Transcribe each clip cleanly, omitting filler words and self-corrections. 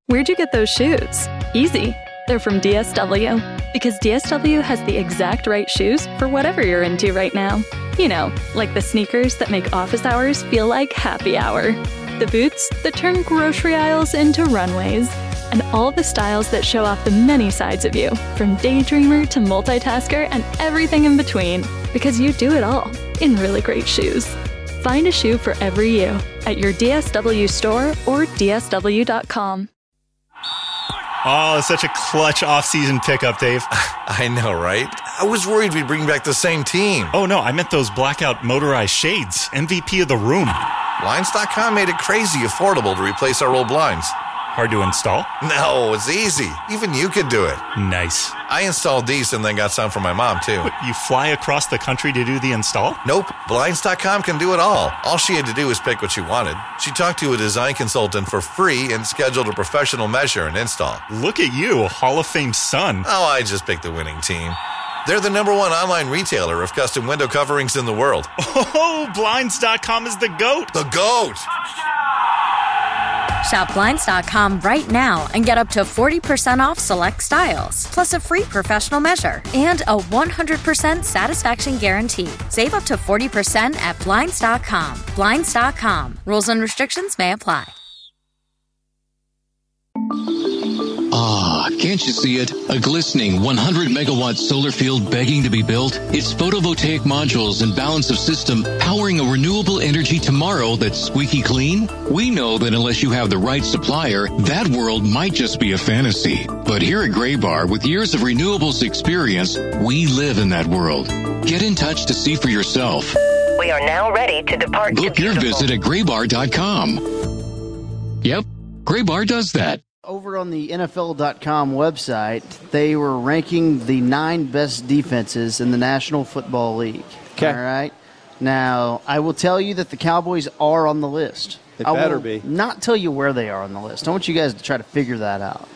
Where'd you get those shoes? Easy. They're from DSW. Because DSW has the exact right shoes for whatever you're into right now. You know, like the sneakers that make office hours feel like happy hour. The boots that turn grocery aisles into runways. And all the styles that show off the many sides of you, from daydreamer to multitasker and everything in between. Because you do it all in really great shoes. Find a shoe for every you at your DSW store or DSW.com. Oh, such a clutch off-season pickup, Dave. I know, right? I was worried we'd bring back the same team. Oh, no, I meant those blackout motorized shades. MVP of the room. Blinds.com made it crazy affordable to replace our old blinds. Hard to install? No, it's easy. Even you could do it. Nice. I installed these and then got some for my mom, too. What, you fly across the country to do the install? Nope. Blinds.com can do it all. All she had to do was pick what she wanted. She talked to a design consultant for free and scheduled a professional measure and install. Look at you, Hall of Fame son. Oh, I just picked the winning team. They're the #1 online retailer of custom window coverings in the world. Oh, Blinds.com is the GOAT. The GOAT! Shop Blinds.com right now and get up to 40% off select styles, plus a free professional measure and a 100% satisfaction guarantee. Save up to 40% at Blinds.com. Blinds.com. Rules and restrictions may apply. Ah, can't you see it? A glistening 100-megawatt solar field begging to be built? Its photovoltaic modules and balance of system powering a renewable energy tomorrow that's squeaky clean? We know that unless you have the right supplier, that world might just be a fantasy. But here at Graybar, with years of renewables experience, we live in that world. Get in touch to see for yourself. We are now ready to depart. Book your visit at graybar.com. Yep, Graybar does that. Over on the NFL.com website, they were ranking the 9 best defenses in the National Football League. Okay. All right. Now, I will tell you that the Cowboys are on the list. They I better will be. not tell you where they are on the list. I want you guys to try to figure that out.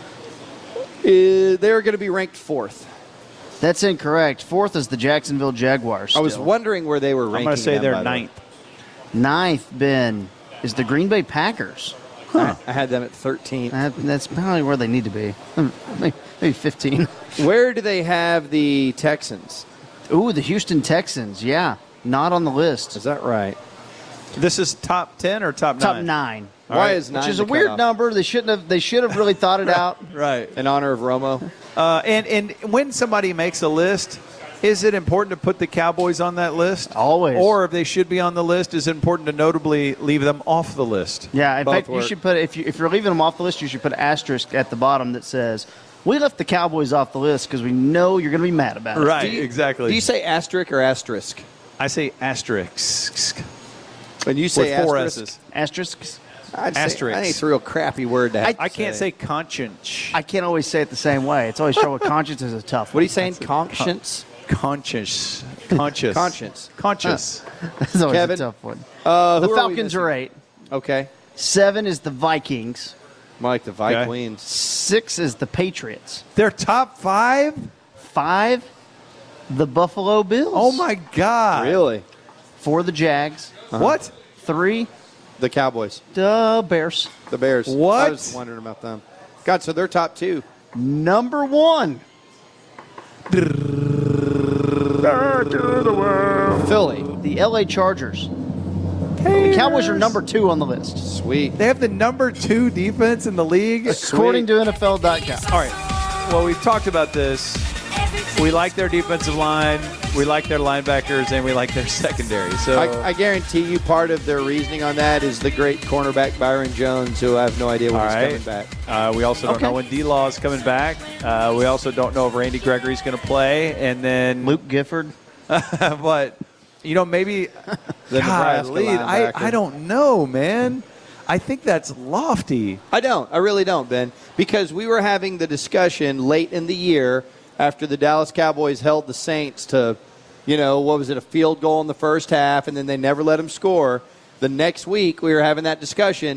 They're going to be ranked 4th. That's incorrect. 4th is the Jacksonville Jaguars. I was still. wondering where they were ranking. I'm going to say them, they're by the way. 9th. 9th, Ben, is the Green Bay Packers. I had them at 13. That's probably where they need to be. Maybe 15. Where do they have the Texans? Ooh, the Houston Texans. Yeah, not on the list. Is that right? This is top 10 or top 9? Top 9. Why is 9 Which is the a weird cutoff? number. They should have really thought it out. Right. In honor of Romo? And when somebody makes a list, is it important to put the Cowboys on that list? Always. Or if they should be on the list, is it important to notably leave them off the list? Yeah, in Both fact, work. you should put if you're leaving them off the list, you should put an asterisk at the bottom that says, "We left the Cowboys off the list because we know you're going to be mad about it." Right, exactly. Do you say asterisk or asterisk? I say asterisk. When you say With 4 asterisk, S's. Asterisks. I'd say, Asterisk. I think it's a real crappy word to I can't say conscience. I can't always say it the same way. It's always trouble with conscience is a tough What are one. you saying? Conscience? Conscious. Conscious. Conscience. Conscious. That's always Kevin? a tough one. The The Falcons are 8. Okay. 7 is the Vikings. Mike, the Vikings. 6 is the Patriots. They're top 5? 5, the Buffalo Bills. Oh, my God. Really? 4, the Jags. What? 3, The Cowboys. the Bears. The Bears. What? I was wondering about them. God, so they're top 2. Number 1. Philly. The LA Chargers. The Cowboys are number 2 on the list, Sweet. They have the number 2 defense in the league? according to NFL.com. All right. Well, we've talked about this. We like their defensive line. We like their linebackers, and we like their secondary. So I guarantee you part of their reasoning on that is the great cornerback Byron Jones, who I have no idea when All he's right. coming back. We also don't know when D-Law is coming back. We also don't know if Randy Gregory's going to play. And then Luke Gifford. but, maybe The Nebraska golly, linebacker. I don't know, man. I think that's lofty. I don't. I really don't, Ben. Because we were having the discussion late in the year after the Dallas Cowboys held the Saints to, what was it, a field goal in the first half, and then they never let them score. The next week we were having that discussion,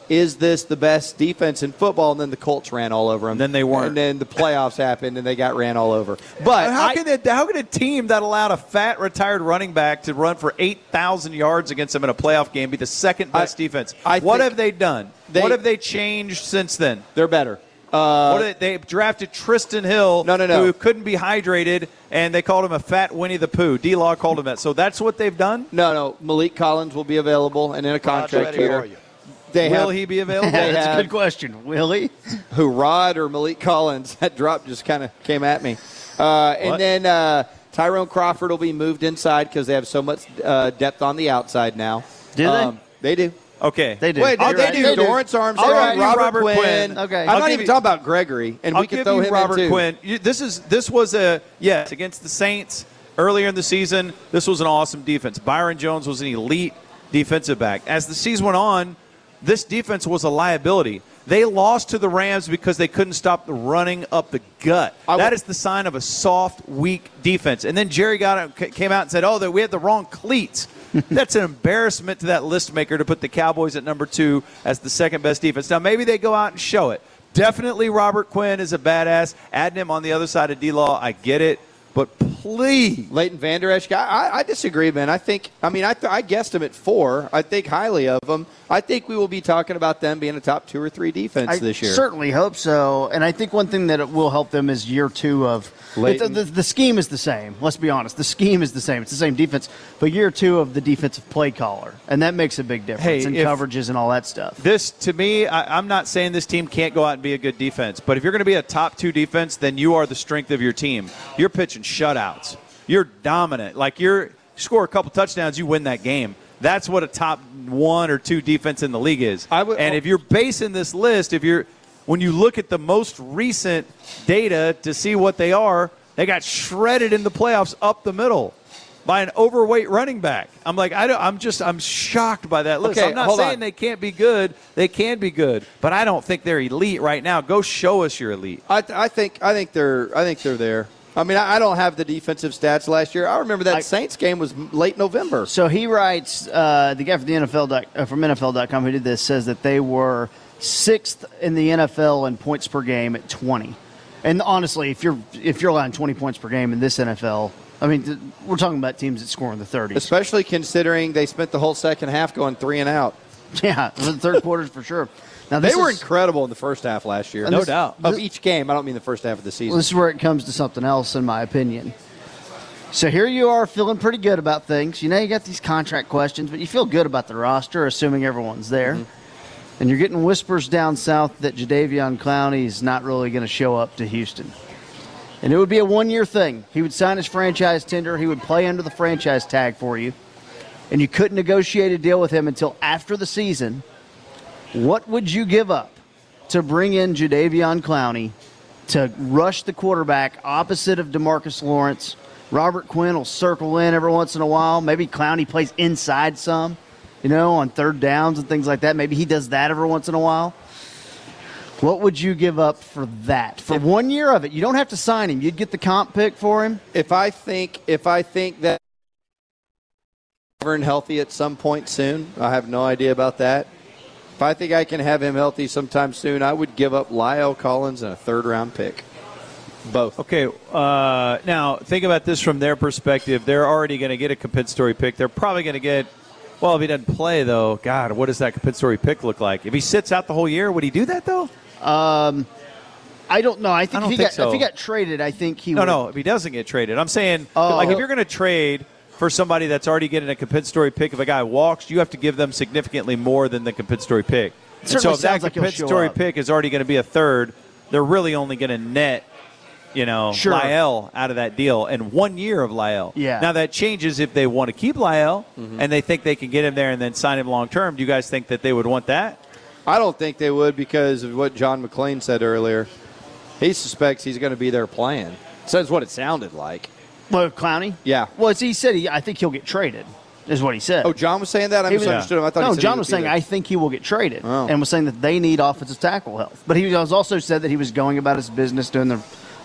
is this the best defense in football? And then the Colts ran all over them. Then they weren't. And then the playoffs happened, and they got ran all over. But how can a team that allowed a fat retired running back to run for 8,000 yards against them in a playoff game be the second best defense? What have they done? What have they changed since then? They're better. They drafted Tristan Hill, who couldn't be hydrated, and they called him a fat Winnie the Pooh. D-Law called him that. So that's what they've done? No. Malik Collins will be available and in a contract year. Will he be available? That's a good question. Will he? Who, Rod or Malik Collins? That drop just kind of came at me. And then Tyrone Crawford will be moved inside because they have so much depth on the outside now. Do they? They do. Okay. They do. Wait, they do. Dorrance Armstrong, Robert Quinn. Okay. I'm not even talking about Gregory, and we can throw him Robert in too. Quinn. This was against the Saints earlier in the season. This was an awesome defense. Byron Jones was an elite defensive back. As the season went on, this defense was a liability. They lost to the Rams because they couldn't stop the running up the gut. That is the sign of a soft, weak defense. And then Jerry came out and said, that we had the wrong cleats. That's an embarrassment to that list maker to put the Cowboys at number 2 as the second best defense. Now, maybe they go out and show it. Definitely Robert Quinn is a badass. Adding him on the other side of D-Law, I get it. But please. Leighton Vander Esch, I disagree, man. I guessed him at 4. I think highly of him. I think we will be talking about them being a top 2 or 3 defense this year. I certainly hope so. And I think one thing that will help them is year 2 of the scheme is the same. Let's be honest. The scheme is the same. It's the same defense. But year 2 of the defensive play caller. And that makes a big difference in coverages and all that stuff. This, to me, I'm not saying this team can't go out and be a good defense. But if you're going to be a top 2 defense, then you are the strength of your team. You're pitching shutouts. You're dominant. Like you score a couple touchdowns, you win that game. That's what a top 1 or 2 defense in the league is. And if you're basing this list, when you look at the most recent data to see what they are, they got shredded in the playoffs up the middle by an overweight running back. I'm like, I'm shocked by that list. Okay, I'm not saying they can't be good. They can be good, but I don't think they're elite right now. Go show us you're elite. I think they're there. I don't have the defensive stats last year. I remember that Saints game was late November. So he writes, the guy from from NFL.com who did this says that they were 6th in the NFL in points per game at 20. And honestly, if you're allowing 20 points per game in this NFL, we're talking about teams that score in the 30s. Especially considering they spent the whole second half going 3 and out. Yeah, the third quarters for sure. Now, they were incredible in the first half last year. No doubt. Of each game. I don't mean the first half of the season. Well, this is where it comes to something else, in my opinion. So here you are feeling pretty good about things. You got these contract questions, but you feel good about the roster, assuming everyone's there. Mm-hmm. And you're getting whispers down south that Jadeveon Clowney is not really going to show up to Houston. And it would be a 1-year thing. He would sign his franchise tender. He would play under the franchise tag for you. And you couldn't negotiate a deal with him until after the season. What would you give up to bring in Jadeveon Clowney to rush the quarterback opposite of DeMarcus Lawrence? Robert Quinn will circle in every once in a while. Maybe Clowney plays inside some, on third downs and things like that. Maybe he does that every once in a while. What would you give up for that? For 1 year of it. You don't have to sign him. You'd get the comp pick for him. If I think that healthy at some point soon, I have no idea about that. If I think I can have him healthy sometime soon, I would give up La'el Collins and a 3rd-round pick. Both. Okay, now think about this from their perspective. They're already going to get a compensatory pick. They're probably going to get – if he doesn't play, though, God, what does that compensatory pick look like? If he sits out the whole year, would he do that, though? I don't know. I think if he got traded, I think he would. No, if he doesn't get traded. I'm saying, if you're going to trade – for somebody that's already getting a compensatory pick, if a guy walks, you have to give them significantly more than the compensatory pick. And so if that compensatory pick is already going to be a 3rd, they're really only going to net, La'el out of that deal and 1 year of La'el. Yeah. Now that changes if they want to keep La'el and they think they can get him there and then sign him long term. Do you guys think that they would want that? I don't think they would because of what John McClain said earlier. He suspects he's going to be there playing. So that's what it sounded like. Well, Clowney? Yeah. Well, he said I think he'll get traded, is what he said. Oh, John was saying that? I misunderstood him. I thought John was saying, I think he will get traded, and was saying that they need offensive tackle help. But he also said that he was going about his business doing the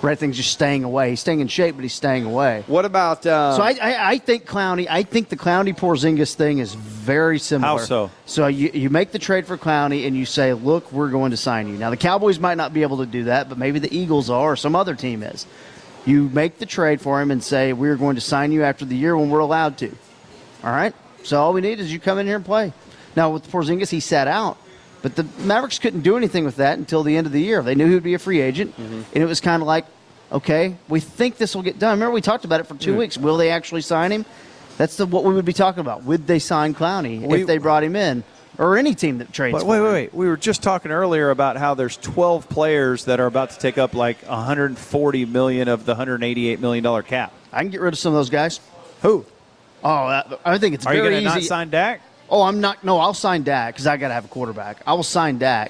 Everything's just staying away. He's staying in shape, but he's staying away. What about? So I think Clowney. I think the Clowney-Porzingis thing is very similar. How so? So you make the trade for Clowney and you say, look, we're going to sign you. Now the Cowboys might not be able to do that, but maybe the Eagles are, or some other team is. You make the trade for him and say, we're going to sign you after the year when we're allowed to. All right. So all we need is you come in here and play. Now with Porzingis, he sat out. But the Mavericks couldn't do anything with that until the end of the year. They knew he would be a free agent, and it was kind of like, okay, we think this will get done. Remember, we talked about it for 2 weeks. Will they actually sign him? That's what we would be talking about. Would they sign Clowney if they brought him in, or any team that trades for him? Wait. We were just talking earlier about how there's 12 players that are about to take up like $140 million of the $188 million cap. I can get rid of some of those guys. Who? Oh, I think it's very easy. Are you going to not sign Dak? Oh, I'm not. No, I'll sign Dak because I got to have a quarterback. I will sign Dak.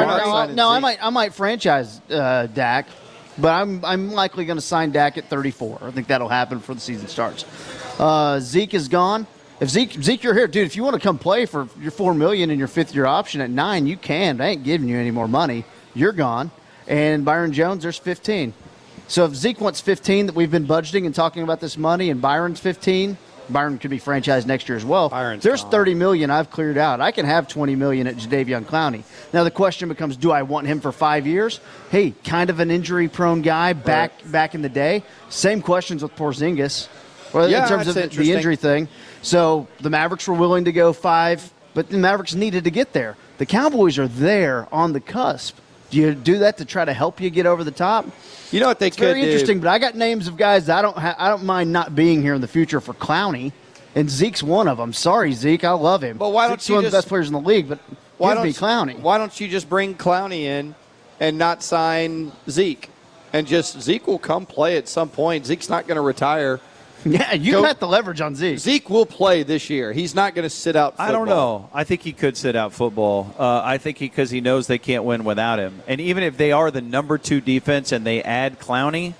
I might franchise Dak, but I'm likely going to sign Dak at 34. I think that'll happen before the season starts. Zeke is gone. If Zeke, you're here, dude. If you want to come play for your $4 million and your fifth-year option at 9, you can. I ain't giving you any more money. You're gone. And Byron Jones, there's 15. So if Zeke wants 15 that we've been budgeting and talking about this money, and Byron's 15. Byron could be franchised next year as well. There's $30 million I've cleared out. I can have $20 million at Jadeveon Clowney. Now the question becomes, do I want him for 5 years? Hey, kind of an injury-prone guy back in the day. Same questions with Porzingis, in terms of the injury thing. So the Mavericks were willing to go 5, but the Mavericks needed to get there. The Cowboys are there on the cusp. Do you do that to try to help you get over the top? You know what they could do? Very interesting, but I got names of guys that I don't mind not being here in the future for Clowney, and Zeke's one of them. Sorry, Zeke, I love him. But why don't Zeke's one of the best players in the league, but give me Clowney. Why don't you just bring Clowney in and not sign Zeke? And just Zeke will come play at some point. Zeke's not going to retire. Yeah, you got the leverage on Zeke. Zeke will play this year. He's not going to sit out football. I don't know. I think he could sit out football. I think because he knows they can't win without him. And even if they are the number 2 defense and they add Clowney,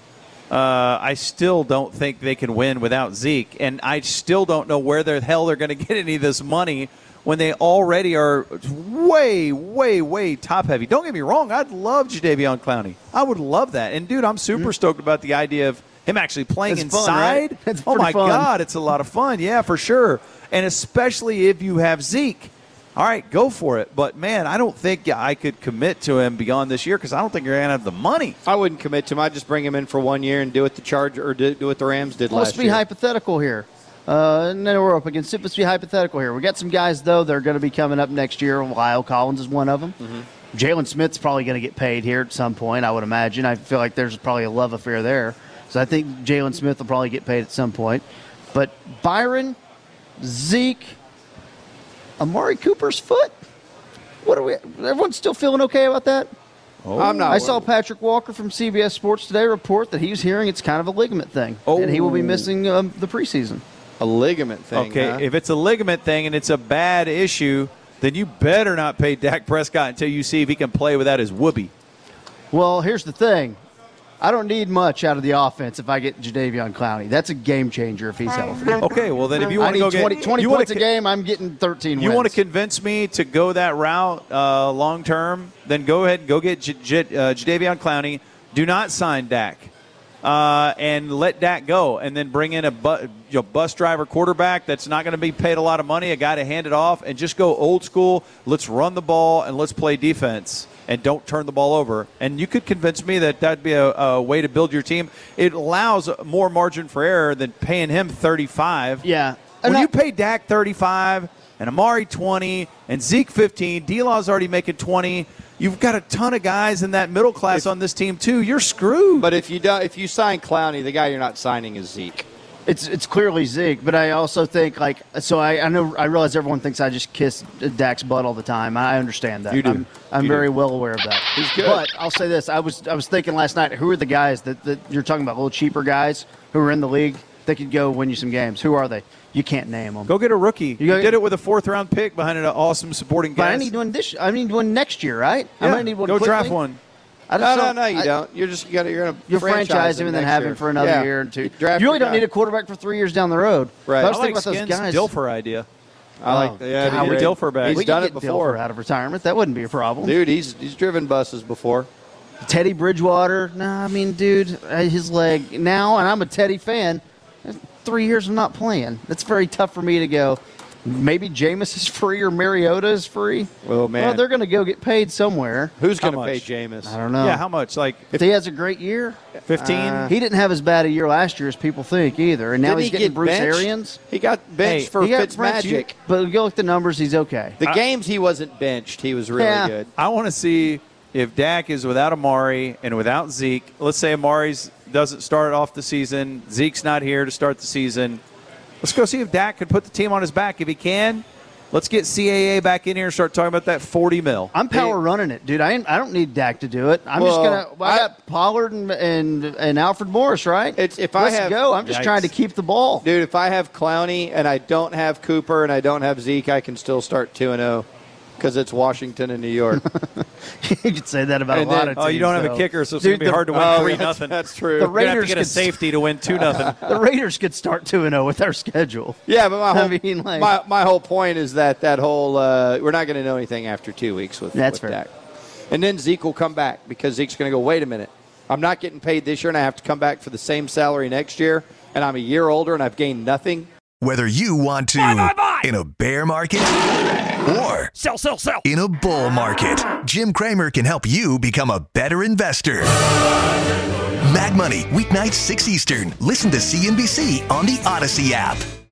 I still don't think they can win without Zeke. And I still don't know where the hell they're going to get any of this money when they already are way, way, way top-heavy. Don't get me wrong. I'd love Jadeveon Clowney. I would love that. And, dude, I'm super stoked about the idea of him actually playing inside. Fun, right? Oh, my God, it's a lot of fun. Yeah, for sure. And especially if you have Zeke. All right, go for it. But, man, I don't think I could commit to him beyond this year because I don't think you're going to have the money. I wouldn't commit to him. I'd just bring him in for 1 year and do what the Rams did last year. Let's be hypothetical here. And then we're up against it. Let's be hypothetical here. We got some guys, though, that are going to be coming up next year. Lyle Collins is one of them. Mm-hmm. Jalen Smith's probably going to get paid here at some point, I would imagine. I feel like there's probably a love affair there. So I think Jalen Smith will probably get paid at some point. But Byron, Zeke, Amari Cooper's foot? What are we? Everyone's still feeling okay about that? Oh. I'm not. I saw Patrick Walker from CBS Sports Today report that he was hearing it's kind of a ligament thing, and he will be missing the preseason. A ligament thing. Okay, huh? If it's a ligament thing and it's a bad issue, then you better not pay Dak Prescott until you see if he can play without his whoopee. Well, here's the thing. I don't need much out of the offense if I get Jadeveon Clowney. That's a game changer if he's healthy. Okay, well, then if you want to go 20 points a game, I'm getting 13 wins. You want to convince me to go that route long term, then go ahead and go get Jadeveon Clowney. Do not sign Dak. And let Dak go, and then bring in a bus driver quarterback that's not going to be paid a lot of money, a guy to hand it off, and just go old school. Let's run the ball, and let's play defense, and don't turn the ball over. And you could convince me that that'd be a way to build your team. It allows more margin for error than paying him $35. Yeah. When you pay Dak $35 and Amari $20 and Zeke $15, D-Law's already making $20. You've got a ton of guys in that middle class on this team too. You're screwed. But if you sign Clowney, the guy you're not signing is Zeke. It's clearly Zeke, but I also think I realize everyone thinks I just kiss Dak's butt all the time. I understand that. You do. I'm very well aware of that. He's good. But I'll say this: I was thinking last night, who are the guys that you're talking about? Little cheaper guys who are in the league that could go win you some games. Who are they? You can't name them. Go get a rookie. You did it with a 4th-round pick behind an awesome supporting cast. But I need one I need one next year, right? Yeah. I might need one. Go quickly. draft one. No, you don't. You're going to franchise him and then have him for another year or two. You really don't need a quarterback for 3 years down the road. Right. I was I thinking like about those guys. Dilfer idea. I like that. God, we Dilfer back. He's We done could it get before. Dilfer out of retirement. That wouldn't be a problem. Dude, he's driven buses before. Teddy Bridgewater, dude, his leg now, and I'm a Teddy fan, 3 years of not playing. That's very tough for me to go, maybe Jameis is free or Mariota is free. Oh, man. Well, they're going to go get paid somewhere. Who's going to How pay much? Jameis? I don't know. Yeah, how much? Like If he has a great year, 15? he didn't have as bad a year last year as people think either. And now Didn't he's he getting get Bruce benched? Arians. He got benched for He got French, Fitzmagic. but go look at the numbers, he's okay. The games he wasn't benched, he was really Yeah. good. I want to see if Dak is without Amari and without Zeke. Let's say Amari's doesn't start off the season. Zeke's not here to start the season. Let's go see if Dak can put the team on his back. If he can, let's get CAA back in here and start talking about that $40 million. I'm power running it, dude. I don't need Dak to do it. I got Pollard and Alfred Morris, right? Let's go. I'm just Yikes. trying to keep the ball. Dude, if I have Clowney and I don't have Cooper and I don't have Zeke, I can still start 2-0 because it's Washington and New York. You could say that about And a lot then- of teams. Oh, you don't have a though. kicker, so it's Dude, going to be hard to win 3-0. That's true. The You're going to have to Raiders get a could- safety to win 2-0. The Raiders could start 2-0 with our schedule. Yeah, but my whole point is that whole we're not going to know anything after 2 weeks with That's with fair. Dak. And then Zeke will come back because Zeke's going to go, wait a minute, I'm not getting paid this year and I have to come back for the same salary next year and I'm a year older and I've gained nothing. Whether you want to in a bear market or Sell. in a bull market, Jim Cramer can help you become a better investor. Mad Money, weeknights 6 Eastern. Listen to CNBC on the Odyssey app.